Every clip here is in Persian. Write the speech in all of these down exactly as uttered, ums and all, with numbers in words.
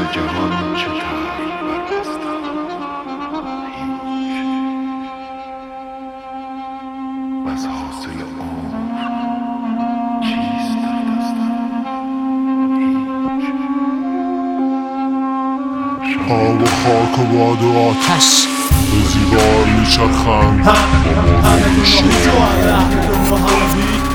جهان چه طرح بربستم، هیچ وز حاصل عمر چیست در دستم، هیچ. آب و خاک و باد و آتش به زیبار میچرخند با مادر شما.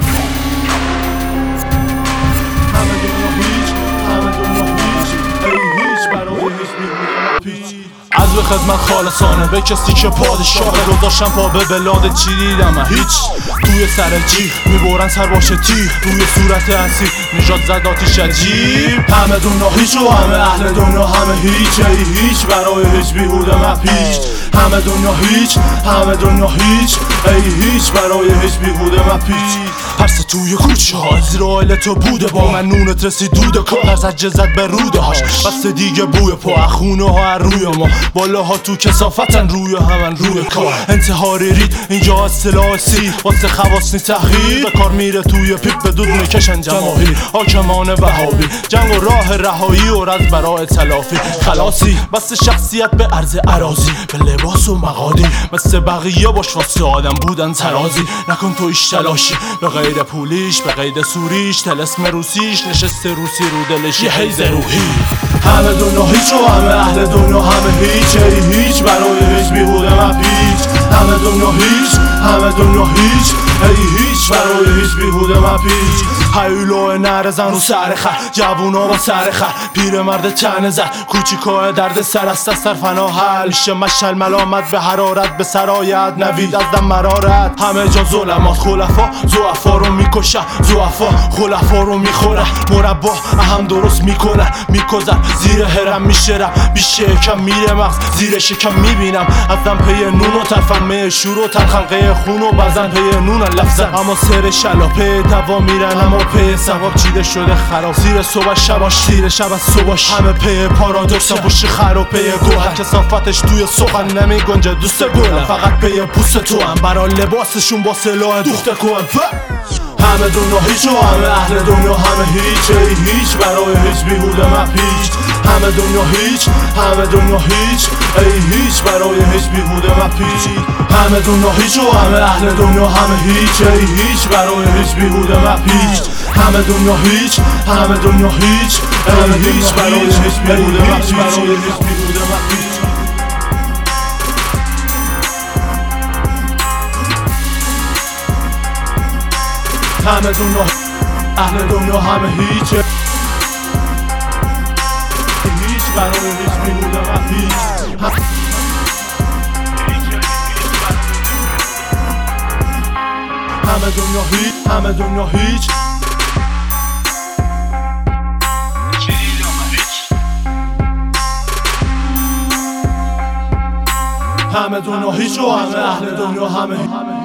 از به خدمت خالصانه به کسی که پادشاهه، رو داشتم پا به بلاد چی دیدم هیچ. توی سر جیغ میبرن سر باشه تیغ، روی صورت اسیر نژاد زد آتیش عجیب. همه دنیا هیچ و همه اهل دنیا همه هیچ، ای هیچ برای هیچ بیهوده مپیچ. همه دنیا هیچ همه دنیا هیچ، ای هیچ برای هیچ بیهوده مپیچ. پرسه توی کوچه ها زیرائل تو بوده، با من نونت رسید دوده کار زجه زد به روده هاش. بس دیگه بوی پا خونه ها روی ما، بالاها تو کسافتن روی همن روی کار. انتحاری رید اینجا از سلاح سی واسه خواستی تحقیر، به کار میره توی پیپ به دود میکشن جماهیر. حاکمان وهابی جنگ و راه رهایی و رز برای تلافی خلاصی، بس شخصیت به عرض اراضی به لباس و مقادی. مثل بقیه باش واسه آدم بودن ترازی، نکن تو ایش تلاشی به غیر پولیش به قید سوریش، تلسم روسیش نشسته روسی رو دلش یه حیز روحی. همه دنیا هیچ و همه اهل دنیا همه هیچ، ای هیچ برای هیچ بیهوده مپیچ. همه دنیا هیچ همه دنیا هیچ، ای هیچ برای هیچ بیهوده مپیچ. هیولو نرزن رو سر خر، جوونا با سر خر، پیر مرد تنه زد کوچیکای درد سر است از فنا حل میشه. مشل ملامت به حرارت به سرایت نوید از دم مرارت. همه جا ظلمات خلفا ضعفا رو میکشن، ضعفا خلفا رو میخورن. مربا اهم درست میکنن میکزن، زیر هرم میشرم بیشه کم میره مغز زیر شکم میبینم. از دم پی نون و ترفن می شور و ترخنقه خون و بزن پی نونن لفظن. اما سر شلا پی دوا میرن، اما پی ثواب چیده شده خراب. زیر صبح شباش زیر شب از صبحش، همه پی پارادوکس پشت خر و پی گوهر. کثافتش توی سخن نمیگنجه دوست گلم، فقط پی پوست تو هم برای لباسشون با سلاح دوخته کن. همه دنیا هیچ و همه اهل دنیا همه هیچ، ای هیچ برای هیچ بیهوده مپیچ. همه دنیا هیچ همه دنیا هیچ، ای هیچ برای هیچ بیهوده مپیچ. همه دنیا هیچ و همه اهل دنیا همه هیچ، ای هیچ برای هیچ بیهوده مپیچ. همه دنیا هیچ همه دنیا هیچ، ای هیچ برای هیچ بیهوده مپیچ. همه دنیا اهل دنیا همه هیچ، هیچ برای هیچ بیهوده مپیچ. همه دنیا هیچ همه دنیا هیچ، همه دنیا هیچ و همه اهل دنیا همه